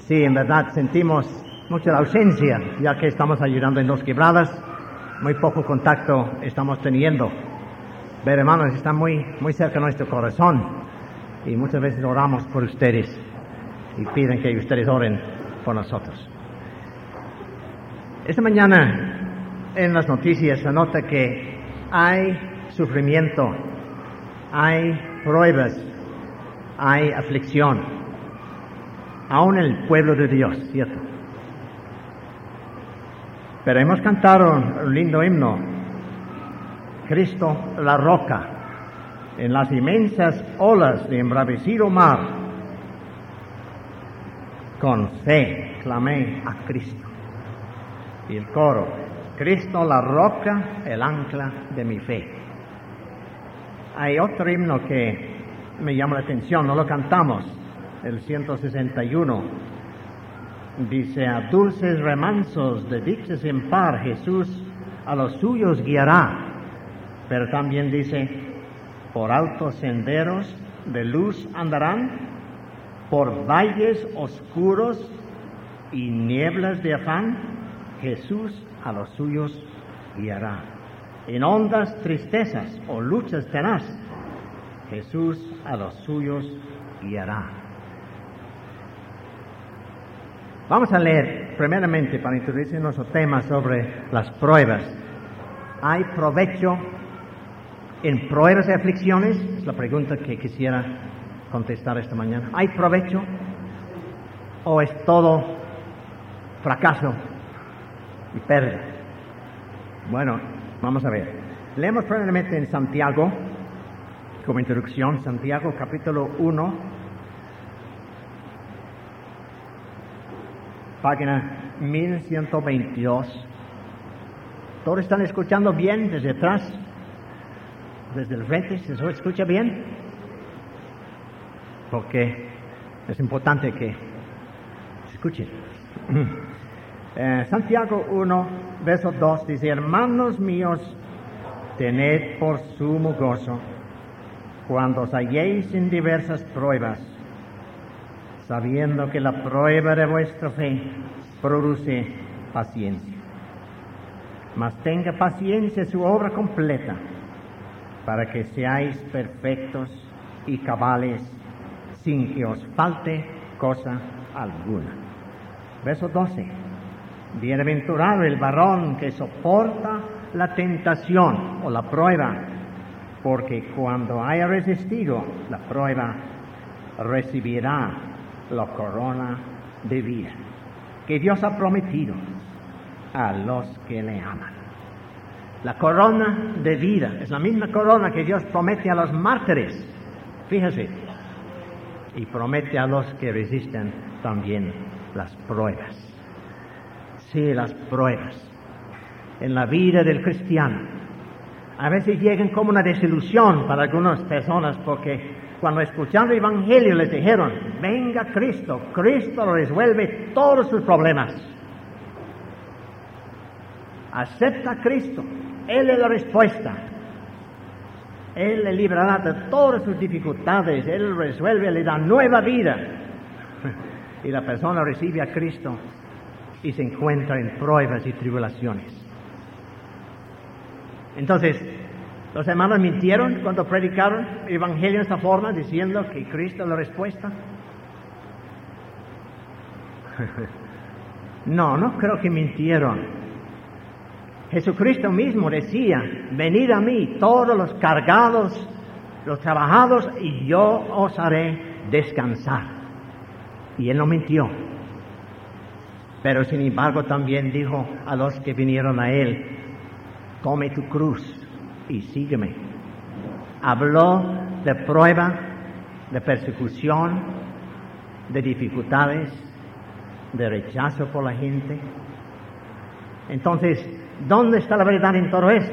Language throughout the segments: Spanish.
Sí, en verdad sentimos mucha la ausencia, ya que estamos ayudando en Dos Quebradas, muy poco contacto estamos teniendo. Pero hermanos, están muy cerca de nuestro corazón y muchas veces oramos por ustedes y piden que ustedes oren por nosotros. Esta mañana en las noticias se nota que hay sufrimiento, hay pruebas, hay aflicción, aún en el pueblo de Dios, ¿cierto? Pero hemos cantado un lindo himno, Cristo la roca, en las inmensas olas de embravecido mar, con fe clamé a Cristo. Y el coro, Cristo la roca, el ancla de mi fe. Hay otro himno que me llama la atención, no lo cantamos, el 161. Dice, a dulces remansos de dichas en par, Jesús a los suyos guiará. Pero también dice, por altos senderos de luz andarán, por valles oscuros y nieblas de afán, Jesús a los suyos guiará. En hondas tristezas o luchas tenaz, Jesús a los suyos guiará. Vamos a leer primeramente para introducir nuestro tema sobre las pruebas. ¿Hay provecho en pruebas y aflicciones? Es la pregunta que quisiera contestar esta mañana. ¿Hay provecho o es todo fracaso y pérdida? Bueno, vamos a ver. Leemos primeramente en Santiago, como introducción, Santiago capítulo 1, página 1122. ¿Todos están escuchando bien desde atrás? ¿Desde el frente? ¿Se escucha bien? Porque es importante que se escuchen. Santiago 1, verso 2 dice, hermanos míos, tened por sumo gozo cuando os halléis en diversas pruebas, sabiendo que la prueba de vuestra fe produce paciencia. Mas tenga paciencia su obra completa, para que seáis perfectos y cabales, sin que os falte cosa alguna. Verso 12. Bienaventurado el varón que soporta la tentación o la prueba, porque cuando haya resistido la prueba, recibirá la corona de vida que Dios ha prometido a los que le aman. La corona de vida es la misma corona que Dios promete a los mártires, fíjese, y promete a los que resisten también las pruebas. Sí, las pruebas en la vida del cristiano a veces llegan como una desilusión para algunas personas, porque cuando escucharon el Evangelio les dijeron, venga Cristo, Cristo resuelve todos sus problemas. Acepta a Cristo, Él es la respuesta. Él le librará de todas sus dificultades, Él resuelve, le da nueva vida. Y la persona recibe a Cristo y se encuentra en pruebas y tribulaciones. Entonces, los hermanos mintieron cuando predicaron el Evangelio de esta forma, diciendo que Cristo es la respuesta. No creo que mintieron. Jesucristo mismo decía, venid a mí todos los cargados, los trabajados, y yo os haré descansar. Y Él no mintió. Pero sin embargo también dijo a los que vinieron a Él, tome tu cruz y sígueme. Habló de prueba, de persecución, de dificultades, de rechazo por la gente. Entonces, ¿dónde está la verdad en todo eso?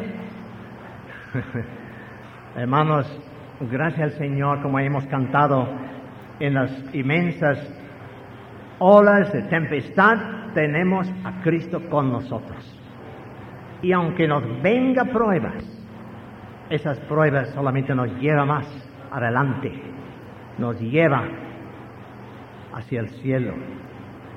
Hermanos, gracias al Señor, como hemos cantado, en las inmensas olas de tempestad tenemos a Cristo con nosotros. Y aunque nos venga pruebas, esas pruebas solamente nos llevan más adelante, nos lleva hacia el cielo.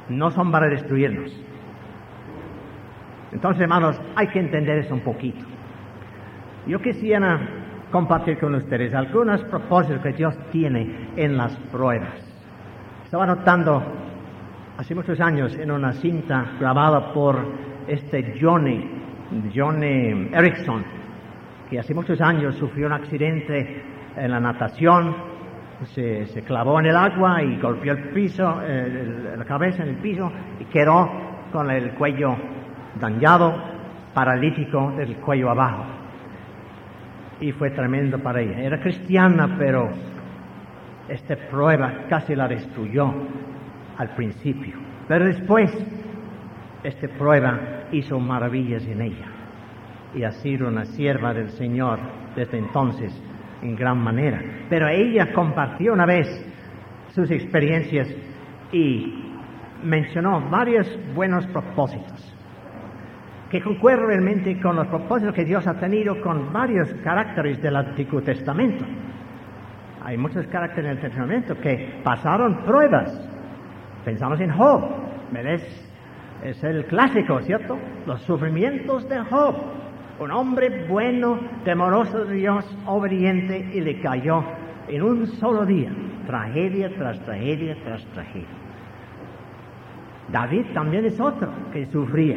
no son para destruirnos. Entonces, hermanos, hay que entender eso un poquito. Yo quisiera compartir con ustedes algunos propósitos que Dios tiene en las pruebas. Estaba notando hace muchos años en una cinta grabada por Johnny Erickson, que hace muchos años sufrió un accidente en la natación, se clavó en el agua y golpeó el piso, la cabeza en el piso, y quedó con el cuello dañado, paralítico del cuello abajo. Y fue tremendo para ella. Era cristiana, pero esta prueba casi la destruyó al principio. Pero después, esta prueba hizo maravillas en ella. Y ha sido una sierva del Señor desde entonces en gran manera. Pero ella compartió una vez sus experiencias y mencionó varios buenos propósitos que concuerdan realmente con los propósitos que Dios ha tenido con varios caracteres del Antiguo Testamento. Hay muchos caracteres en el Testamento que pasaron pruebas. Pensamos en Job, es el clásico, ¿cierto? Los sufrimientos de Job. Un hombre bueno, temeroso de Dios, obediente, y le cayó en un solo día, tragedia tras tragedia tras tragedia. David también es otro que sufría.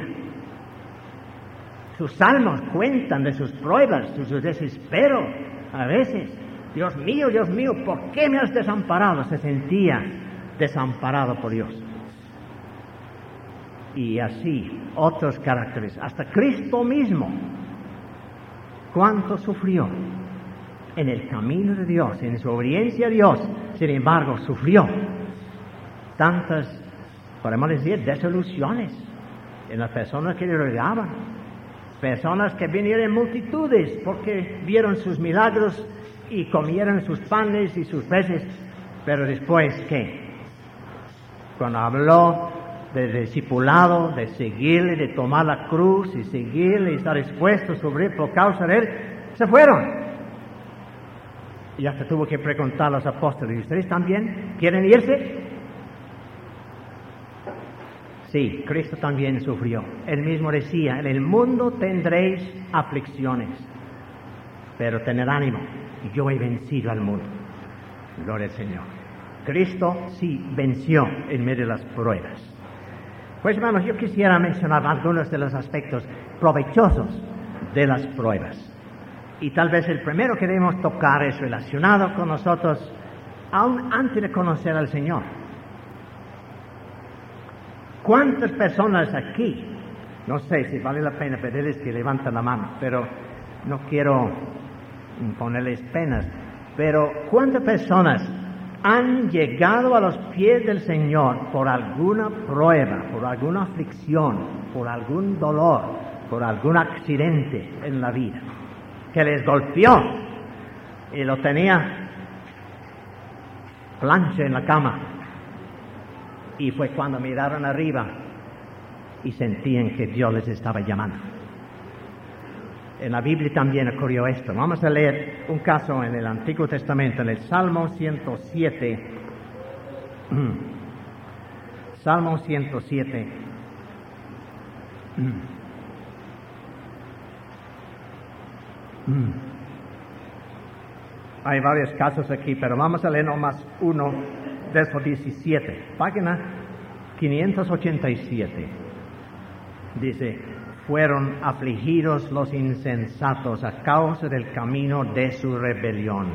Sus salmos cuentan de sus pruebas, de su desespero. A veces, Dios mío, ¿por qué me has desamparado? Se sentía desamparado por Dios. Y así, otros caracteres. Hasta Cristo mismo, cuánto sufrió en el camino de Dios, en su obediencia a Dios. Sin embargo, sufrió tantas, podemos decir, desilusiones en las personas que le rodeaban. Personas que vinieron en multitudes porque vieron sus milagros y comieron sus panes y sus peces. Pero después, ¿qué? Cuando habló de discipulado, de seguirle, de tomar la cruz y seguirle y estar dispuesto a sufrir por causa de él, se fueron. Y hasta tuvo que preguntar a los apóstoles: ¿y ustedes también quieren irse? Sí, Cristo también sufrió. Él mismo decía: en el mundo tendréis aflicciones, pero tened ánimo, yo he vencido al mundo. Gloria al Señor. Cristo sí venció en medio de las pruebas. Pues hermanos, yo quisiera mencionar algunos de los aspectos provechosos de las pruebas. Y tal vez el primero que debemos tocar es relacionado con nosotros aún antes de conocer al Señor. ¿Cuántas personas aquí, no sé si vale la pena pedirles que levanten la mano, pero no quiero ponerles penas, pero cuántas personas han llegado a los pies del Señor por alguna prueba, por alguna aflicción, por algún dolor, por algún accidente en la vida, que les golpeó y lo tenía plancha en la cama? Y fue cuando miraron arriba y sentían que Dios les estaba llamando. En la Biblia también ocurrió esto. Vamos a leer un caso en el Antiguo Testamento, en el Salmo 107. Salmo 107. Hay varios casos aquí, pero vamos a leer nomás uno, verso 17, página 587. Dice: fueron afligidos los insensatos a causa del camino de su rebelión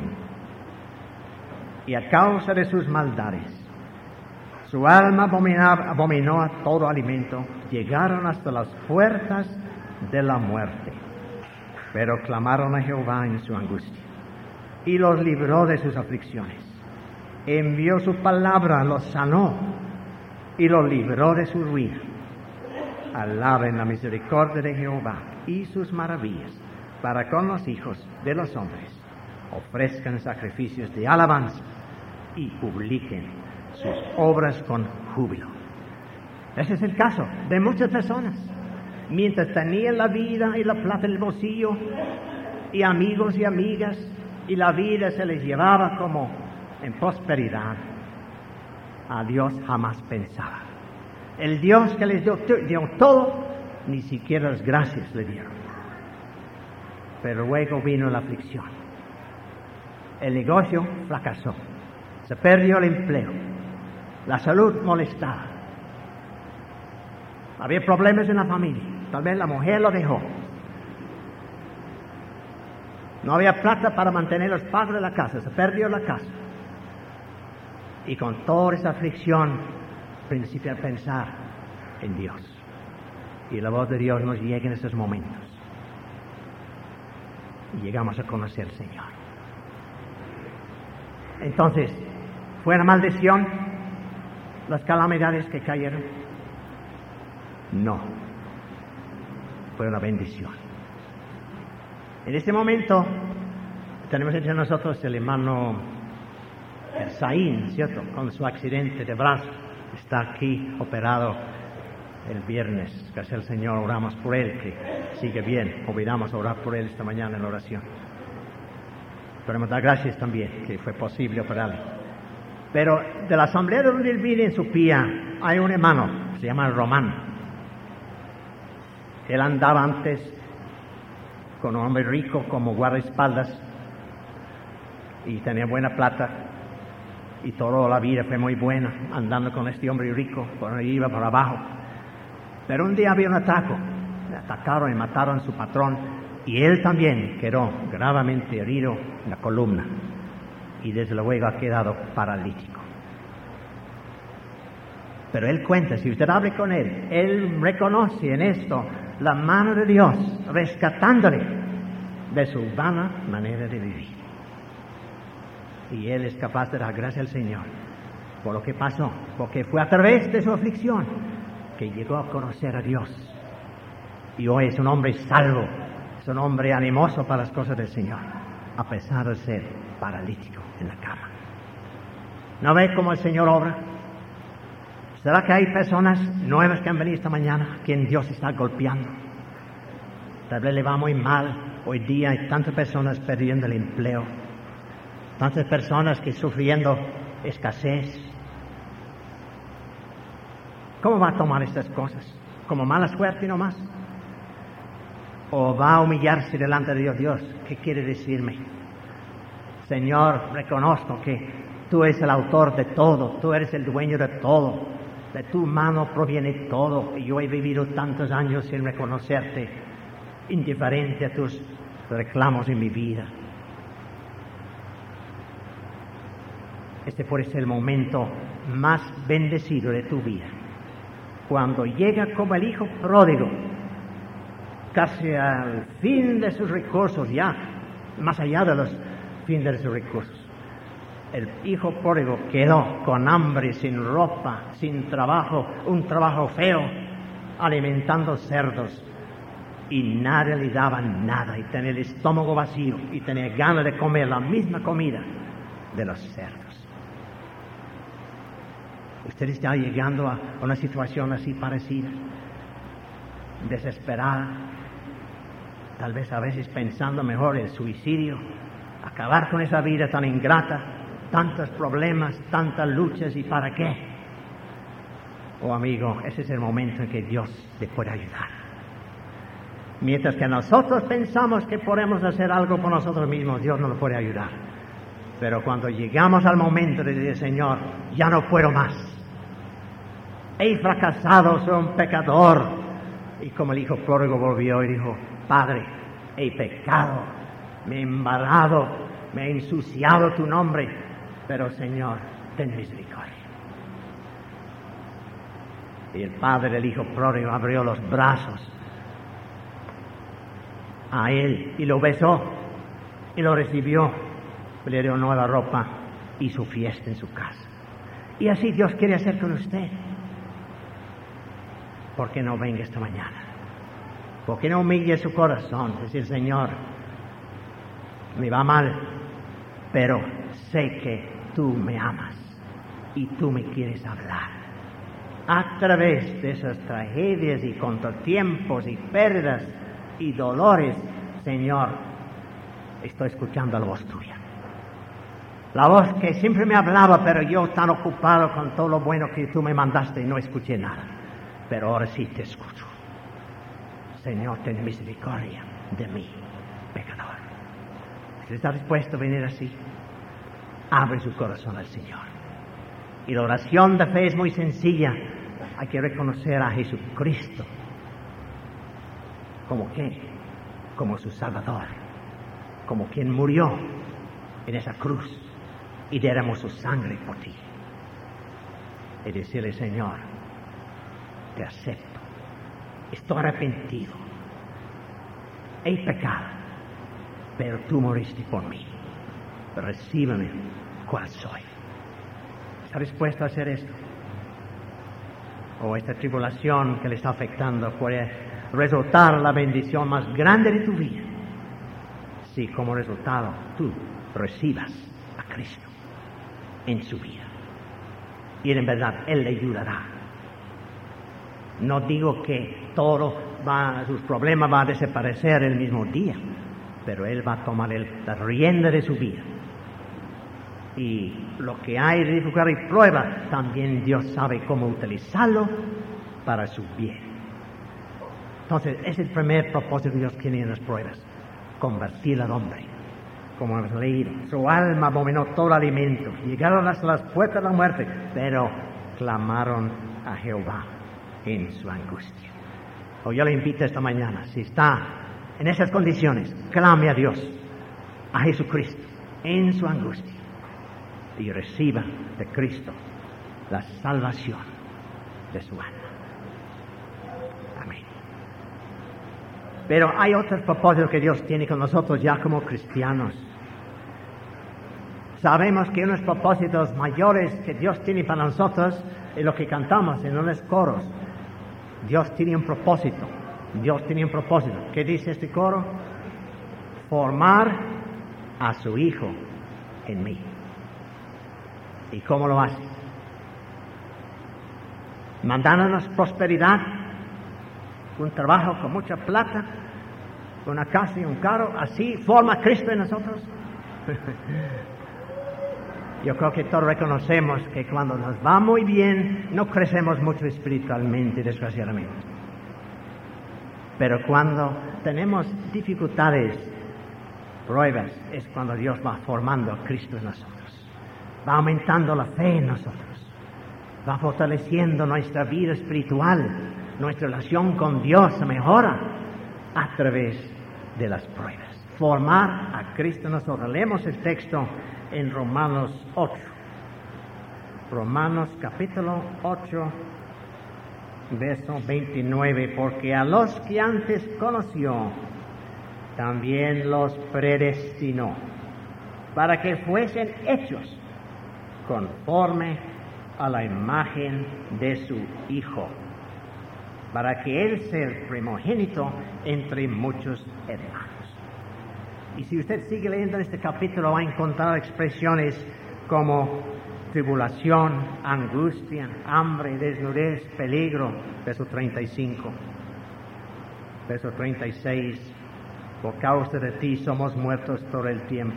y a causa de sus maldades. Su alma abominó a todo alimento, llegaron hasta las puertas de la muerte. Pero clamaron a Jehová en su angustia y los libró de sus aflicciones. Envió su palabra, los sanó y los libró de su ruina. Alaben la misericordia de Jehová y sus maravillas para con los hijos de los hombres. Ofrezcan sacrificios de alabanza y publiquen sus obras con júbilo. Ese es el caso de muchas personas. Mientras tenían la vida y la plata en el bolsillo, y amigos y amigas, y la vida se les llevaba como en prosperidad, a Dios jamás pensaba. El Dios que les dio todo, ni siquiera las gracias le dieron. Pero luego vino la aflicción. El negocio fracasó. Se perdió el empleo. La salud molestaba. Había problemas en la familia. Tal vez la mujer lo dejó. No había plata para mantener los pagos de la casa. Se perdió la casa. Y con toda esa aflicción, principié a pensar en Dios. Y la voz de Dios nos llega en esos momentos. Y llegamos a conocer al Señor. Entonces, ¿fue una maldición las calamidades que cayeron? No. Fue una bendición. En este momento, tenemos entre nosotros el hermano Saín, ¿cierto? Con su accidente de brazo. Está aquí operado el viernes. Gracias al Señor oramos por él, que sigue bien. Olvidamos orar por él esta mañana en la oración. Queremos dar gracias también que fue posible operarle. Pero de la asamblea donde él vive en su pía, hay un hermano, se llama Román. Él andaba antes con un hombre rico como guardaespaldas y tenía buena plata y toda la vida fue muy buena andando con este hombre rico, por ahí iba por abajo. Pero un día había un ataque, le atacaron y mataron a su patrón y él también quedó gravemente herido en la columna y desde luego ha quedado paralítico. Pero él cuenta, si usted habla con él reconoce en esto la mano de Dios rescatándole de su vana manera de vivir. Y él es capaz de dar gracias al Señor por lo que pasó, porque fue a través de su aflicción que llegó a conocer a Dios. Y hoy es un hombre salvo, es un hombre animoso para las cosas del Señor, a pesar de ser paralítico en la cama. ¿No ve cómo el Señor obra? ¿Será que hay personas nuevas que han venido esta mañana, a quien Dios está golpeando? Tal vez le va muy mal. Hoy día hay tantas personas perdiendo el empleo, tantas personas que sufriendo escasez. ¿Cómo va a tomar estas cosas? ¿Como mala suerte nomás? ¿O va a humillarse delante de Dios? Dios, ¿qué quiere decirme? Señor, reconozco que tú eres el autor de todo, tú eres el dueño de todo, de tu mano proviene todo, y yo he vivido tantos años sin reconocerte, indiferente a tus reclamos en mi vida. Este puede ser el momento más bendecido de tu vida, cuando llega como el hijo pródigo, casi al fin de sus recursos, ya más allá de los fines de sus recursos. El hijo pródigo quedó con hambre, sin ropa, sin trabajo, un trabajo feo, alimentando cerdos, y nadie le daba nada, y tenía el estómago vacío, y tenía ganas de comer la misma comida de los cerdos. Usted está llegando a una situación así parecida, desesperada, tal vez a veces pensando mejor el suicidio, acabar con esa vida tan ingrata, tantos problemas, tantas luchas, ¿y para qué? Oh amigo, ese es el momento en que Dios te puede ayudar. Mientras que nosotros pensamos que podemos hacer algo por nosotros mismos, Dios no nos puede ayudar. Pero cuando llegamos al momento de decir, Señor, ya no puedo más, he fracasado, soy un pecador, y como el hijo pródigo volvió y dijo, Padre, he pecado, me he embarrado, me he ensuciado tu nombre, pero Señor, ten misericordia. Y el padre del hijo pródigo abrió los brazos a él y lo besó y lo recibió, le dio nueva ropa y su fiesta en su casa. Y así Dios quiere hacer con usted. ¿Por qué no venga esta mañana? ¿Por qué no humille su corazón? Decir, Señor, me va mal, pero sé que tú me amas y tú me quieres hablar. A través de esas tragedias y contratiempos y pérdidas y dolores, Señor, estoy escuchando la voz tuya. La voz que siempre me hablaba, pero yo tan ocupado con todo lo bueno que tú me mandaste y no escuché nada. pero ahora sí te escucho. Señor, ten misericordia de mí, pecador. Si está dispuesto a venir así, abre su corazón al Señor. Y la oración de fe es muy sencilla. Hay que reconocer a Jesucristo como ¿qué? Como su Salvador, como quien murió en esa cruz y derramó su sangre por ti. Y decirle, Señor, te acepto, estoy arrepentido, he pecado, pero tú moriste por mí. Recíbeme cual soy. ¿Está dispuesto a hacer esto? O esta tribulación que le está afectando puede resultar la bendición más grande de tu vida, si como resultado tú recibas a Cristo en su vida. Y en verdad Él le ayudará. No digo que sus problemas van a desaparecer el mismo día, pero Él va a tomar la rienda de su vida. Y lo que hay de dificultad y prueba, también Dios sabe cómo utilizarlo para su bien. Entonces, es el primer propósito que Dios tiene en las pruebas: convertir al hombre. Como hemos leído, su alma abominó todo alimento, llegaron hasta las puertas de la muerte, pero clamaron a Jehová en su angustia. Yo le invito esta mañana, si está en esas condiciones, clame a Dios, a Jesucristo, en su angustia, y reciba de Cristo la salvación de su alma. Amén. Pero hay otros propósitos que Dios tiene con nosotros ya como cristianos. Sabemos que unos propósitos mayores que Dios tiene para nosotros es lo que cantamos en los coros. Dios tiene un propósito. Dios tiene un propósito. ¿Qué dice este coro? Formar a su Hijo en mí. ¿Y cómo lo hace? Mandándonos prosperidad, un trabajo con mucha plata, una casa y un carro. ¿Así forma Cristo en nosotros? Yo creo que todos reconocemos que cuando nos va muy bien, no crecemos mucho espiritualmente, desgraciadamente. Pero cuando tenemos dificultades, pruebas, es cuando Dios va formando a Cristo en nosotros. Va aumentando la fe en nosotros. Va fortaleciendo nuestra vida espiritual. Nuestra relación con Dios se mejora a través de las pruebas. Formar a Cristo en nosotros. Leemos el texto en Romanos 8. Romanos capítulo 8, verso 29. Porque a los que antes conoció, también los predestinó, para que fuesen hechos conforme a la imagen de su Hijo, para que Él sea el primogénito entre muchos hermanos. Y si usted sigue leyendo este capítulo, va a encontrar expresiones como tribulación, angustia, hambre, desnudez, peligro, verso 35. Verso 36, por causa de ti somos muertos todo el tiempo.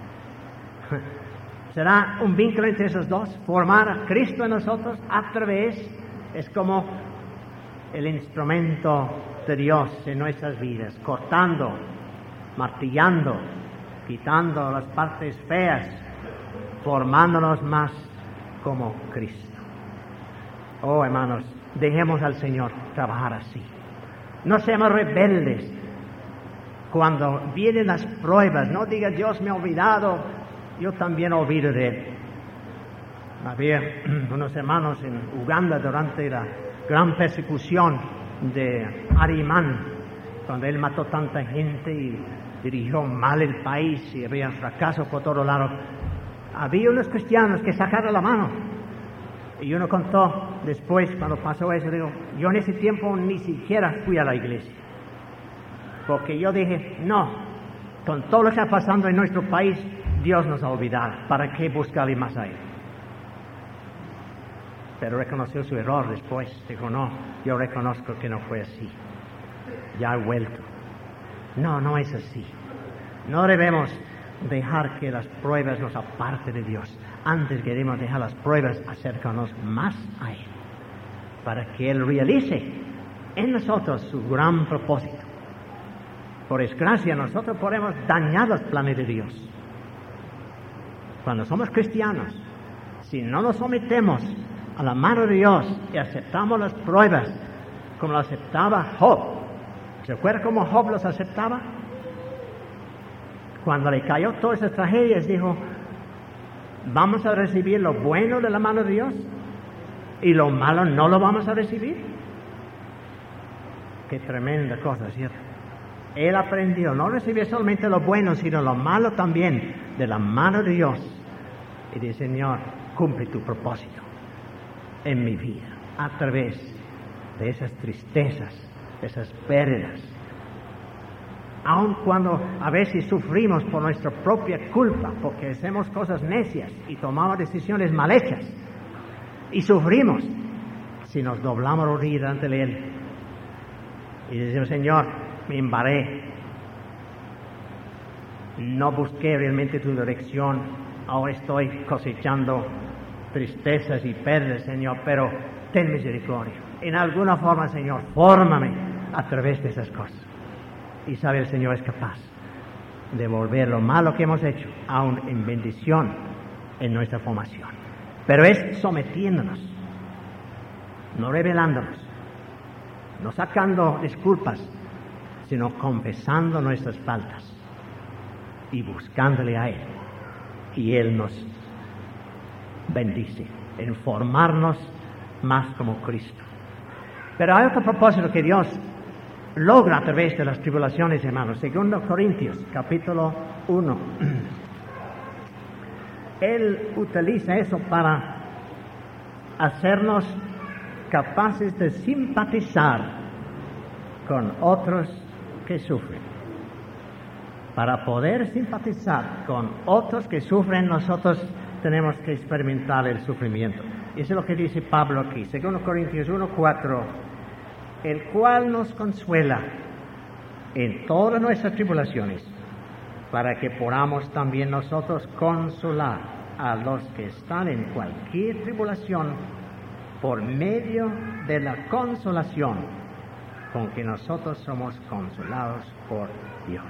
¿Será un vínculo entre esos dos? Formar a Cristo en nosotros a través, es como el instrumento de Dios en nuestras vidas, cortando, martillando, quitando las partes feas, formándonos más como Cristo. Oh, hermanos, dejemos al Señor trabajar así. No seamos rebeldes. Cuando vienen las pruebas, no diga Dios me ha olvidado, yo también olvido de Él. Había unos hermanos en Uganda durante la gran persecución de Arimán, cuando él mató tanta gente y dirigió mal el país y había fracaso por todos lados. Había unos cristianos que sacaron la mano. Y uno contó después, cuando pasó eso, digo, yo en ese tiempo ni siquiera fui a la iglesia. Porque yo dije, no, con todo lo que está pasando en nuestro país, Dios nos ha olvidado. ¿Para qué buscarle más a Él? Pero reconoció su error después. Dijo, no, yo reconozco que no fue así. Ya he vuelto. No, no es así. No debemos dejar que las pruebas nos aparten de Dios. Antes queremos dejar las pruebas acercarnos más a Él. para que Él realice en nosotros su gran propósito. Por desgracia, nosotros podemos dañar los planes de Dios. Cuando somos cristianos, si no nos sometemos a la mano de Dios y aceptamos las pruebas como lo aceptaba Job, ¿se acuerda cómo Job los aceptaba? Cuando le cayó todas esas tragedias, dijo, vamos a recibir lo bueno de la mano de Dios y lo malo no lo vamos a recibir. Qué tremenda cosa, ¿cierto? Él aprendió no recibir solamente lo bueno, sino lo malo también de la mano de Dios. Y dice, Señor, cumple tu propósito en mi vida a través de esas tristezas, de esas pérdidas. Aun cuando a veces sufrimos por nuestra propia culpa, porque hacemos cosas necias y tomamos decisiones mal hechas, y sufrimos, si nos doblamos rodillas ante Él y decimos, Señor, me embarré, no busqué realmente tu dirección, ahora estoy cosechando tristezas y pérdidas, Señor, pero ten misericordia. En alguna forma, Señor, fórmame a través de esas cosas. Y sabe, el Señor es capaz de volver lo malo que hemos hecho aún en bendición en nuestra formación. Pero es sometiéndonos, no rebelándonos, no sacando disculpas, sino confesando nuestras faltas y buscándole a Él. Y Él nos bendice en formarnos más como Cristo. Pero hay otro propósito que Dios logra a través de las tribulaciones, hermanos. 2 Corintios, capítulo 1. Él utiliza eso para hacernos capaces de simpatizar con otros que sufren. Para poder simpatizar con otros que sufren, nosotros tenemos que experimentar el sufrimiento. Y eso es lo que dice Pablo aquí, 2 Corintios 1:4, el cual nos consuela en todas nuestras tribulaciones, para que podamos también nosotros consolar a los que están en cualquier tribulación por medio de la consolación con que nosotros somos consolados por Dios.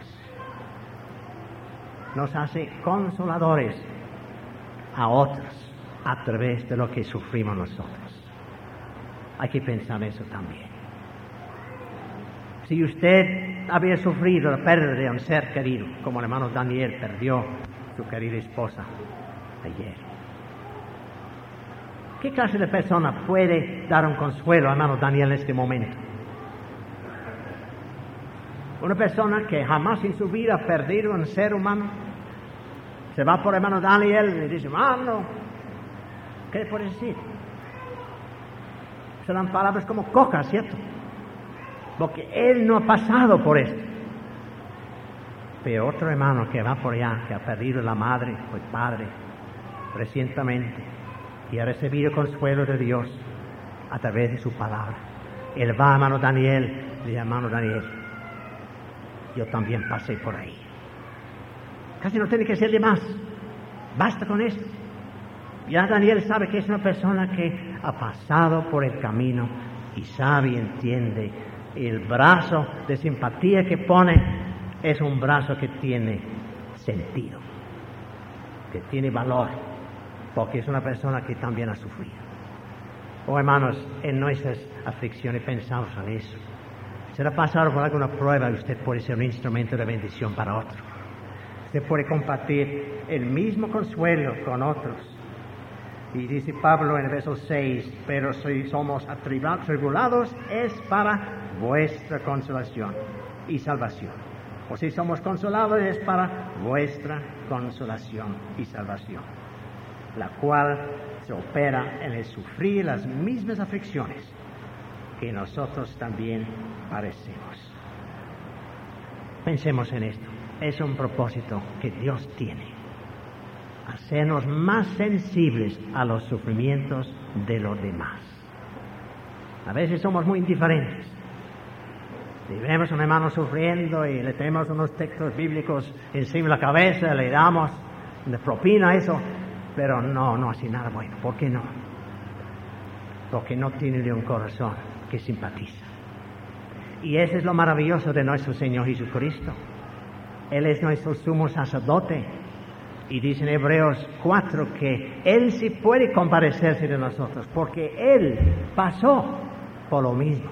Nos hace consoladores a otros a través de lo que sufrimos nosotros. Hay que pensar eso también. Si usted había sufrido la pérdida de un ser querido, como el hermano Daniel perdió su querida esposa ayer, ¿qué clase de persona puede dar un consuelo al hermano Daniel en este momento? Una persona que jamás en su vida ha perdido un ser humano. Se va por el hermano Daniel y dice, hermano, ¿qué le puede decir? Serán palabras como coca, ¿cierto? Porque él no ha pasado por esto. Pero otro hermano que va por allá, que ha perdido la madre o el padre recientemente y ha recibido consuelo de Dios a través de su palabra. Él va a hermano Daniel y dice, hermano Daniel, yo también pasé por ahí. Casi no tiene que ser de más. Basta con eso. Ya Daniel sabe que es una persona que ha pasado por el camino y sabe y entiende. El brazo de simpatía que pone es un brazo que tiene sentido, que tiene valor, porque es una persona que también ha sufrido. Oh, hermanos, en nuestras aflicciones pensamos en eso. Será pasar por alguna prueba y usted puede ser un instrumento de bendición para otro. Usted puede compartir el mismo consuelo con otros. Y dice Pablo en el verso 6, pero si somos atribulados es para vuestra consolación y salvación. O si somos consolados es para vuestra consolación y salvación, la cual se opera en el sufrir las mismas aflicciones que nosotros también padecemos. Pensemos en esto. Es un propósito que Dios tiene, hacernos más sensibles a los sufrimientos de los demás. A veces somos muy indiferentes. Si vemos a un hermano sufriendo y le tenemos unos textos bíblicos encima de la cabeza, le damos de propina eso, pero no hace nada bueno. ¿Por qué no? porque no tiene un corazón que simpatiza. Y eso es lo maravilloso de nuestro Señor Jesucristo. Él es nuestro sumo sacerdote. Y dice en Hebreos 4 que Él sí puede compadecerse de nosotros, porque Él pasó por lo mismo.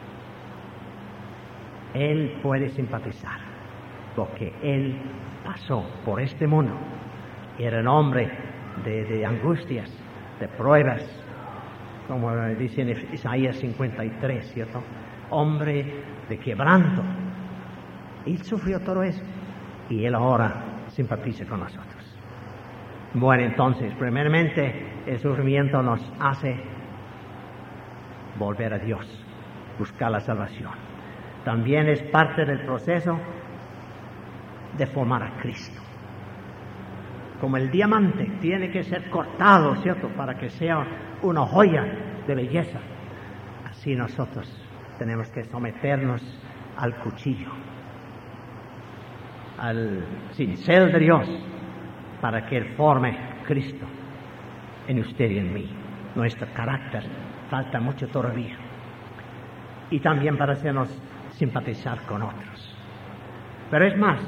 Él puede simpatizar, porque Él pasó por este mundo. Era un hombre de angustias, de pruebas, como dice en Isaías 53, ¿cierto? Hombre de quebranto. Él sufrió todo eso y Él ahora simpatiza con nosotros. Bueno, entonces, primeramente, el sufrimiento nos hace volver a Dios, buscar la salvación. También es parte del proceso de formar a Cristo. Como el diamante tiene que ser cortado, ¿cierto?, para que sea una joya de belleza. Así nosotros tenemos que someternos al cuchillo, al cincel de Dios, para que Él forme Cristo en usted y en mí. Nuestro carácter falta mucho todavía. Y también para hacernos simpatizar con otros. Pero es más,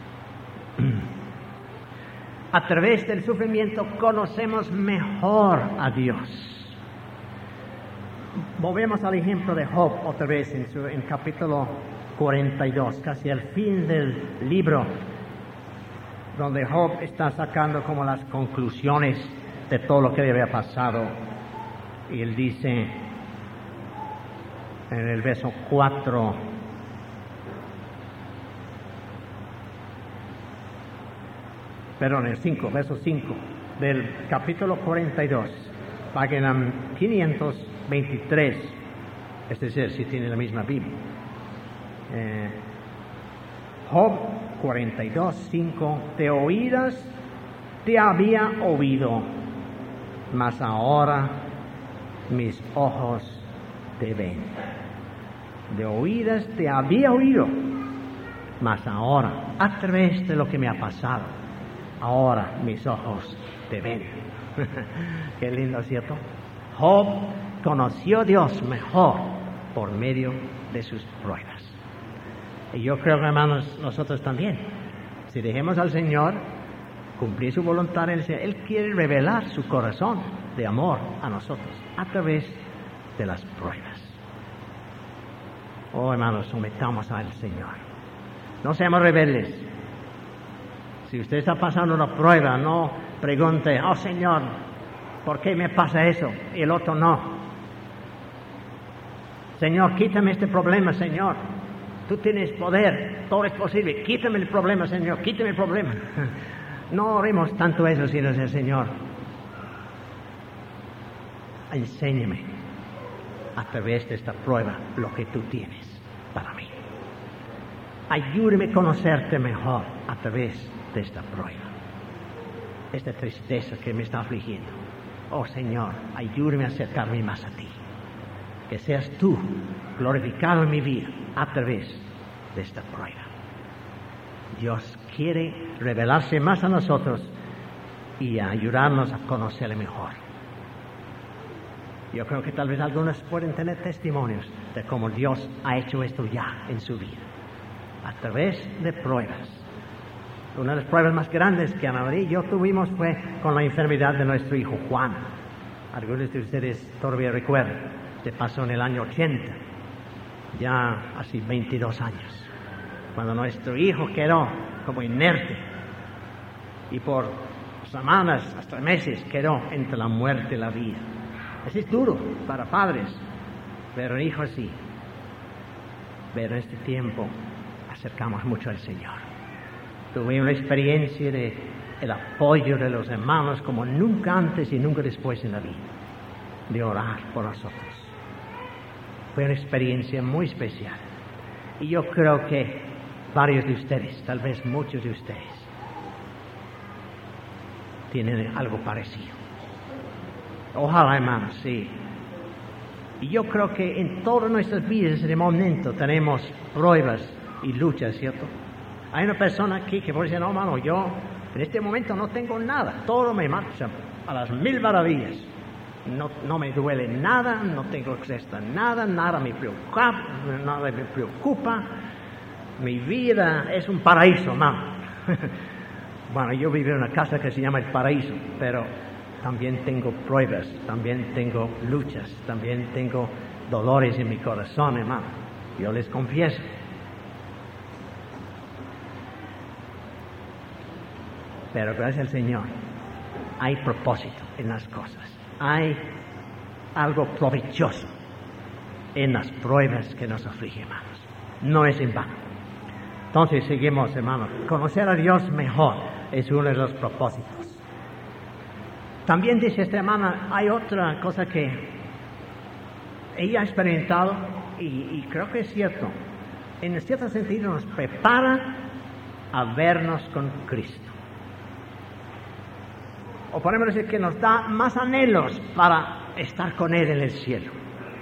a través del sufrimiento conocemos mejor a Dios. Volvemos al ejemplo de Job otra vez en capítulo 42, casi al fin del libro, donde Job está sacando como las conclusiones de todo lo que le había pasado. Y él dice en el verso 4, perdón, el 5, verso 5 del capítulo 42, página 523, es decir, si tiene la misma Biblia. Job 42, 5, de oídas te había oído, mas ahora mis ojos te ven. De oídas te había oído, mas ahora, a través de lo que me ha pasado, ahora mis ojos te ven. Qué lindo, ¿cierto? Job conoció a Dios mejor por medio de sus pruebas. Y yo creo, hermanos, nosotros también, si dejemos al Señor cumplir su voluntad, Él quiere revelar su corazón de amor a nosotros a través de las pruebas. Oh, hermanos, sometamos al Señor. No seamos rebeldes. Si usted está pasando una prueba, no pregunte, oh Señor, ¿por qué me pasa eso? Y el otro no. Señor, quítame este problema, Señor. Tú tienes poder, todo es posible. Quítame el problema, Señor, quítame el problema. No oremos tanto eso, sino el Señor, enséñame a través de esta prueba lo que tú tienes para mí. Ayúdame a conocerte mejor a través de esta prueba, esta tristeza que me está afligiendo. Oh Señor, ayúdame a acercarme más a ti. Que seas tú glorificado en mi vida a través de esta prueba. Dios quiere revelarse más a nosotros y ayudarnos a conocerle mejor. Yo creo que tal vez algunos pueden tener testimonios de cómo Dios ha hecho esto ya en su vida, a través de pruebas. Una de las pruebas más grandes que Ana María y yo tuvimos fue con la enfermedad de nuestro hijo Juan. Algunos de ustedes todavía recuerdan. Se pasó en el año 80, ya hace 22 años, cuando nuestro hijo quedó como inerte y por semanas, hasta meses, quedó entre la muerte y la vida. Eso es duro para padres, pero hijos sí. Pero en este tiempo acercamos mucho al Señor. Tuve una experiencia de el apoyo de los hermanos como nunca antes y nunca después en la vida, de orar por nosotros. Fue una experiencia muy especial. Y yo creo que varios de ustedes, tal vez muchos de ustedes, tienen algo parecido. Ojalá, hermanos, sí. Y yo creo que en todas nuestras vidas, de momento, tenemos pruebas y luchas, ¿cierto? Hay una persona aquí que puede decir, no, hermano, yo en este momento no tengo nada. Todo me marcha a las 1000 maravillas. No me duele nada, no tengo acceso a nada, nada me preocupa. Mi vida es un paraíso, hermano. Bueno, yo vivo en una casa que se llama el paraíso, pero también tengo pruebas, también tengo luchas, también tengo dolores en mi corazón, hermano. Yo les confieso. Pero gracias al Señor, hay propósito en las cosas. Hay algo provechoso en las pruebas que nos afligen, hermanos. No es en vano. Entonces seguimos, hermanos. Conocer a Dios mejor es uno de los propósitos. También dice esta hermana, hay otra cosa que ella ha experimentado y creo que es cierto. En cierto sentido nos prepara a vernos con Cristo. O podemos decir que nos da más anhelos para estar con Él en el cielo.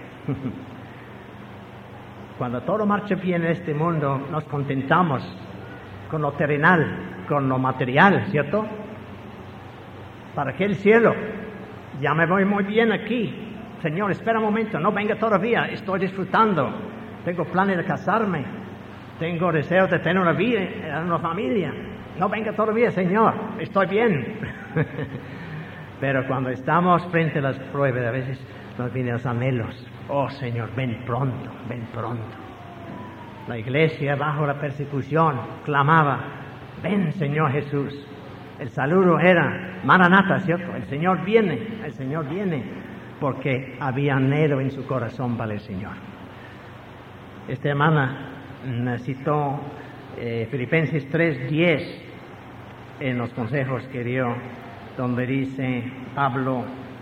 Cuando todo marcha bien en este mundo, nos contentamos con lo terrenal, con lo material, ¿cierto? ¿Para qué el cielo? Ya me voy muy bien aquí. Señor, espera un momento, no venga todavía, estoy disfrutando. Tengo planes de casarme, tengo deseos de tener una vida, una familia. No venga todavía, Señor, estoy bien. Pero cuando estamos frente a las pruebas, a veces nos vienen los anhelos. Oh, Señor, ven pronto, ven pronto. La iglesia, bajo la persecución, clamaba, ven, Señor Jesús. El saludo era, Maranatha, ¿cierto? El Señor viene, porque había anhelo en su corazón para el Señor. Esta hermana citó Filipenses 3:10 en los consejos que dio, donde dice Pablo,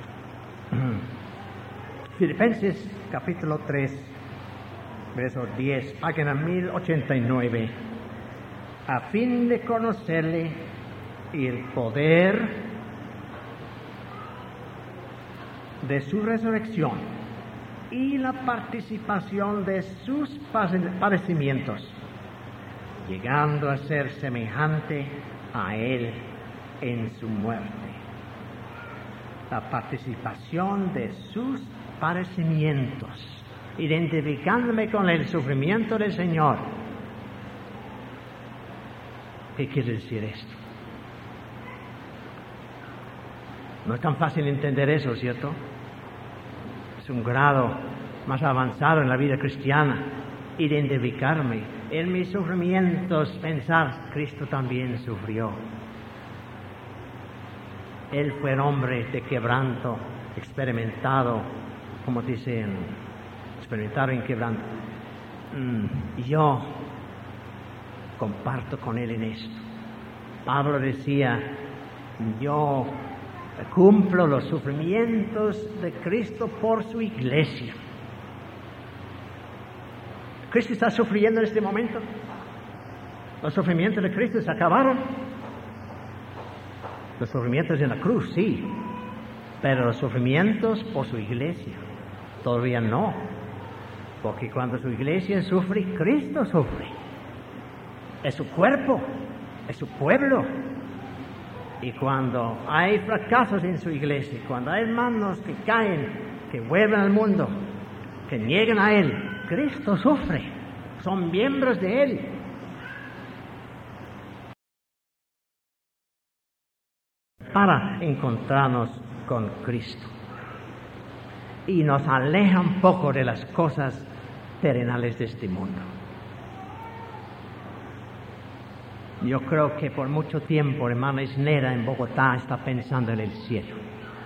Filipenses capítulo 3, verso 10, página 1089, a fin de conocerle y el poder de su resurrección y la participación de sus padecimientos, llegando a ser semejante a Él en su muerte. La participación de sus padecimientos, identificándome con el sufrimiento del Señor. ¿Qué quiere decir esto? No es tan fácil entender eso, ¿cierto? Es un grado más avanzado en la vida cristiana, identificarme en mis sufrimientos, pensar, Cristo también sufrió. Él fue el hombre de quebranto, experimentado, como dicen, experimentado en quebranto. Yo comparto con él en esto. Pablo decía, yo cumplo los sufrimientos de Cristo por su iglesia. ¿Cristo está sufriendo en este momento? ¿Los sufrimientos de Cristo se acabaron? Los sufrimientos en la cruz, sí, pero los sufrimientos por su iglesia, todavía no. Porque cuando su iglesia sufre, Cristo sufre. Es su cuerpo, es su pueblo. Y cuando hay fracasos en su iglesia, cuando hay hermanos que caen, que vuelven al mundo, que niegan a Él, Cristo sufre. Son miembros de Él. Para encontrarnos con Cristo. Y nos aleja un poco de las cosas terrenales de este mundo. Yo creo que por mucho tiempo, hermana Isnera en Bogotá está pensando en el cielo.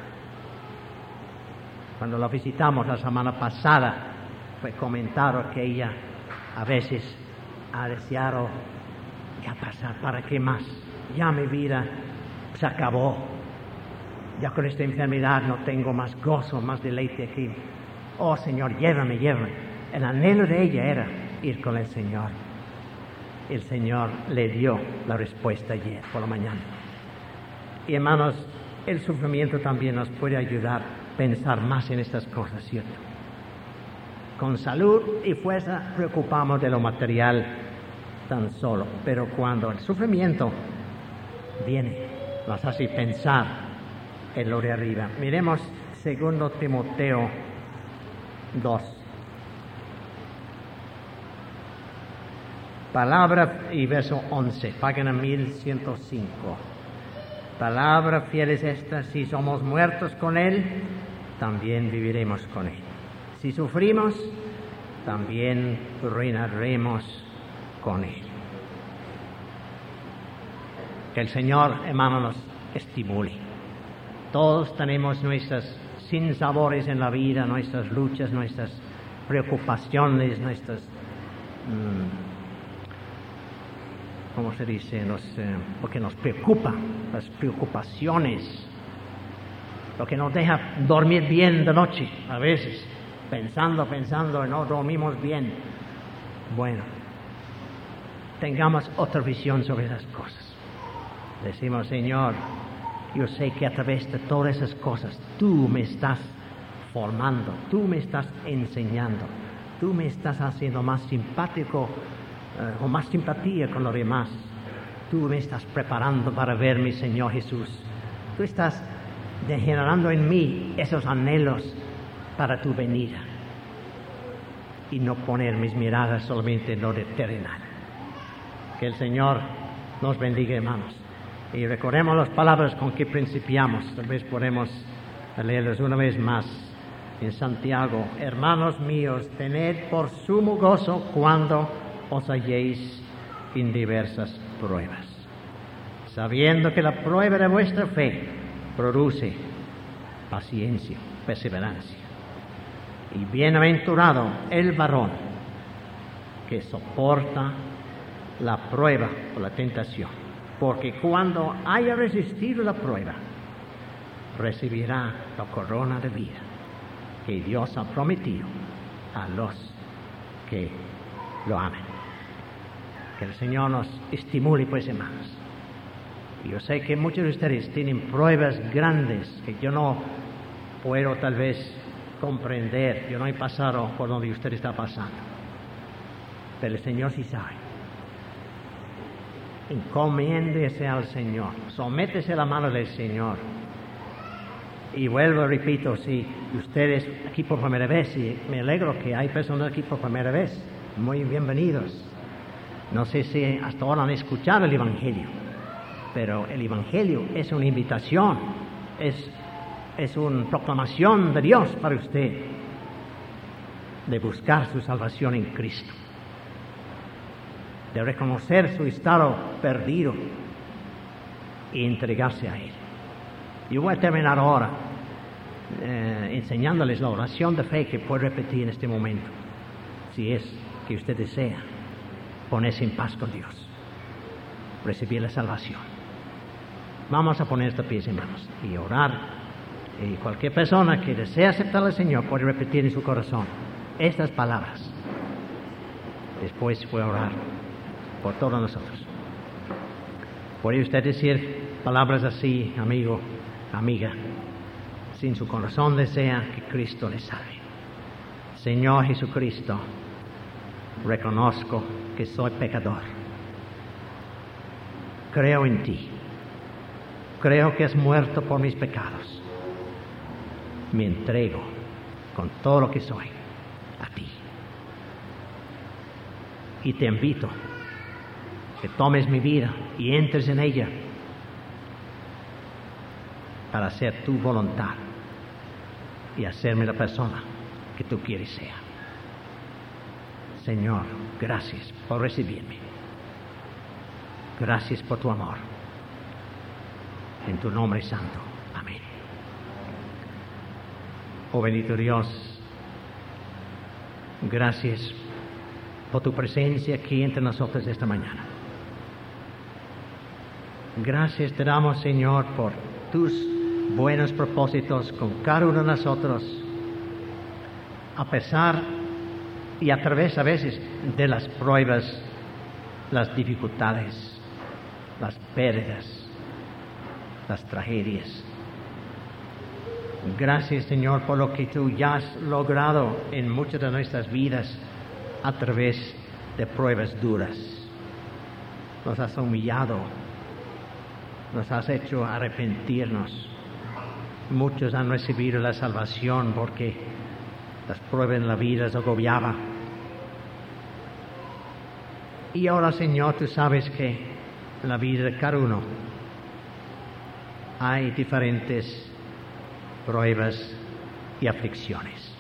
Cuando la visitamos la semana pasada, fue comentado que ella a veces ha deseado ya pasar, ¿para qué más? Ya mi vida se acabó. Ya con esta enfermedad no tengo más gozo, más deleite aquí. Oh Señor, llévame, llévame. El anhelo de ella era ir con el Señor. El Señor le dio la respuesta ayer por la mañana. Y hermanos, el sufrimiento también nos puede ayudar a pensar más en estas cosas, ¿cierto? Con salud y fuerza preocupamos de lo material tan solo, pero cuando el sufrimiento viene, nos hace pensar en lo de arriba. Miremos Segundo Timoteo 2. Palabra y verso 11, página 1105. Palabra fiel es esta: si somos muertos con Él, también viviremos con Él. Si sufrimos, también reinaremos con Él. Que el Señor, hermano, nos estimule. Todos tenemos nuestras sinsabores en la vida, nuestras luchas, nuestras preocupaciones, nuestras, ¿cómo se dice? Lo que nos preocupa, las preocupaciones, lo que nos deja dormir bien de noche, a veces, pensando y no dormimos bien. Bueno, tengamos otra visión sobre esas cosas. Decimos: Señor, yo sé que a través de todas esas cosas tú me estás formando, tú me estás enseñando, tú me estás haciendo más simpático o más simpatía con los demás. Tú me estás preparando para verme, Señor Jesús. Tú estás generando en mí esos anhelos para tu venida y no poner mis miradas solamente en lo terrenal. Que el Señor nos bendiga, hermanos. Y recordemos las palabras con que principiamos. Tal vez podemos leerlas una vez más en Santiago. Hermanos míos, tened por sumo gozo cuando os halléis en diversas pruebas, sabiendo que la prueba de vuestra fe produce paciencia, perseverancia. Y bienaventurado el varón que soporta la prueba o la tentación, porque cuando haya resistido la prueba, recibirá la corona de vida que Dios ha prometido a los que lo amen. Que el Señor nos estimule, pues, hermanos. Yo sé que muchos de ustedes tienen pruebas grandes que yo no puedo tal vez comprender. Yo no he pasado por donde usted está pasando, pero el Señor sí sabe. Encomiéndese al Señor, sométese a la mano del Señor. Y vuelvo, repito, si ustedes aquí por primera vez, y me alegro que hay personas aquí por primera vez, muy bienvenidos. No sé si hasta ahora han escuchado el Evangelio, pero el Evangelio es una invitación, es una proclamación de Dios para usted, de buscar su salvación en Cristo, de reconocer su estado perdido y entregarse a Él. Yo voy a terminar ahora enseñándoles la oración de fe que puede repetir en este momento, si es que usted desea ponerse en paz con Dios, recibir la salvación. Vamos a poner de pies, hermanos, y orar. Y cualquier persona que desea aceptar al Señor puede repetir en su corazón estas palabras. Después voy a orar por todos nosotros. ¿Puede usted decir palabras así, amigo, amiga, si en su corazón desea que Cristo le salve? Señor Jesucristo, reconozco que soy pecador. Creo en ti. Creo que has muerto por mis pecados. Me entrego con todo lo que soy a ti. Y te invito que tomes mi vida y entres en ella para hacer tu voluntad y hacerme la persona que tú quieres ser. Señor, gracias por recibirme. Gracias por tu amor. En tu nombre santo. Amén. Oh bendito Dios, gracias por tu presencia aquí entre nosotros esta mañana. Gracias te damos, Señor, por tus buenos propósitos con cada uno de nosotros, a pesar y a través a veces de las pruebas, las dificultades, las pérdidas, las tragedias. Gracias, Señor, por lo que tú ya has logrado en muchas de nuestras vidas a través de pruebas duras. Nos has humillado, nos has hecho arrepentirnos, Muchos han recibido la salvación porque las pruebas en la vida les agobiaban. Y ahora, Señor, tú sabes que en la vida de cada uno hay diferentes pruebas y aflicciones.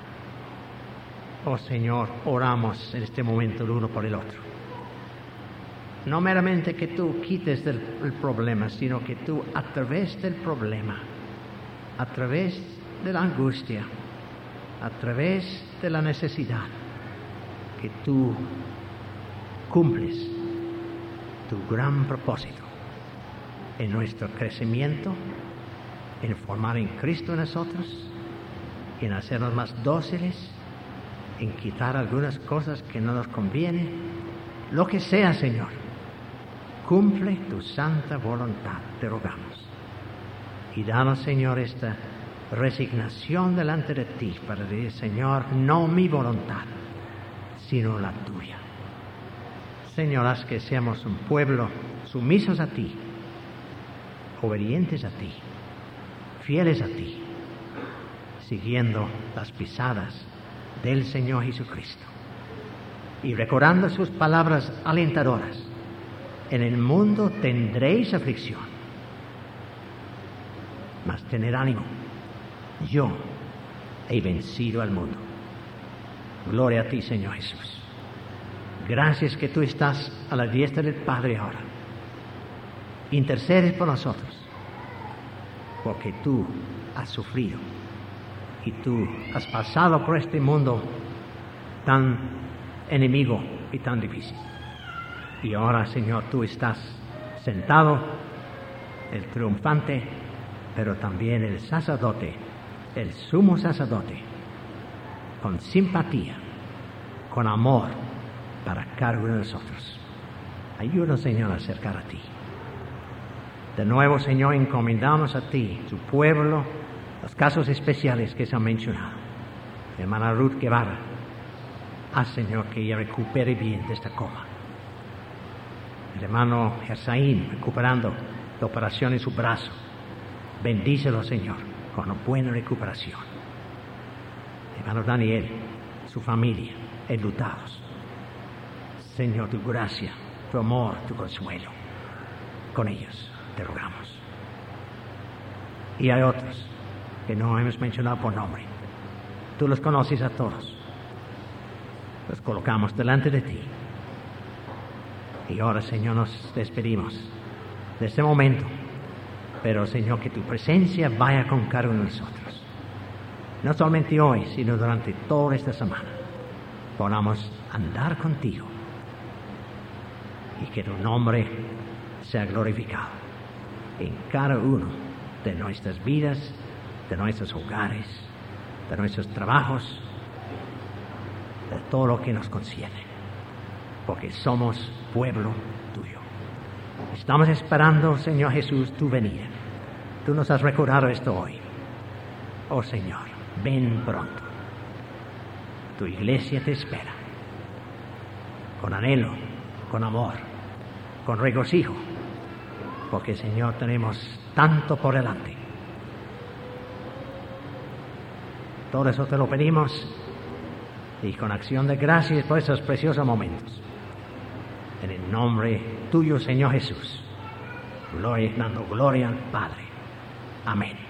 Oh Señor, oramos en este momento el uno por el otro. No meramente que tú quites el problema, sino que tú a través del problema, a través de la angustia, a través de la necesidad, que tú cumples tu gran propósito en nuestro crecimiento, en formar en Cristo en nosotros, en hacernos más dóciles, en quitar algunas cosas que no nos convienen, lo que sea, Señor. Cumple tu santa voluntad, te rogamos. Y danos, Señor, esta resignación delante de ti para decir, Señor, no mi voluntad, sino la tuya. Señor, haz que seamos un pueblo sumisos a ti, obedientes a ti, fieles a ti, siguiendo las pisadas del Señor Jesucristo y recordando sus palabras alentadoras. En el mundo tendréis aflicción, mas tened ánimo, yo he vencido al mundo. Gloria a ti, Señor Jesús. Gracias que tú estás a la diestra del Padre ahora. Intercedes por nosotros, porque tú has sufrido y tú has pasado por este mundo tan enemigo y tan difícil. Y ahora, Señor, tú estás sentado, el triunfante, pero también el sacerdote, el sumo sacerdote, con simpatía, con amor para cada uno de nosotros. Ayúdanos, Señor, a acercar a ti. De nuevo, Señor, encomendamos a ti, tu pueblo, los casos especiales que se han mencionado. Hermana Ruth Guevara, haz, Señor, que ella recupere bien de esta coma. El hermano Gersaín, recuperando la operación en su brazo. Bendícelo, Señor, con una buena recuperación. Hermano Daniel, su familia, enlutados. Señor, tu gracia, tu amor, tu consuelo, con ellos te rogamos. Y hay otros que no hemos mencionado por nombre. Tú los conoces a todos. Los colocamos delante de ti. Y ahora, Señor, nos despedimos de este momento. Pero, Señor, que tu presencia vaya con cada uno de nosotros. No solamente hoy, sino durante toda esta semana. Podamos andar contigo. Y que tu nombre sea glorificado en cada uno de nuestras vidas, de nuestros hogares, de nuestros trabajos, de todo lo que nos concierne. Porque somos pueblo tuyo. Estamos esperando, Señor Jesús, tu venida. Tú nos has recordado esto hoy. Oh Señor, ven pronto. Tu iglesia te espera. Con anhelo, con amor, con regocijo. Porque, Señor, tenemos tanto por delante. Todo eso te lo pedimos y con acción de gracias por esos preciosos momentos. En el nombre tuyo, Señor Jesús, dando gloria al Padre. Amén.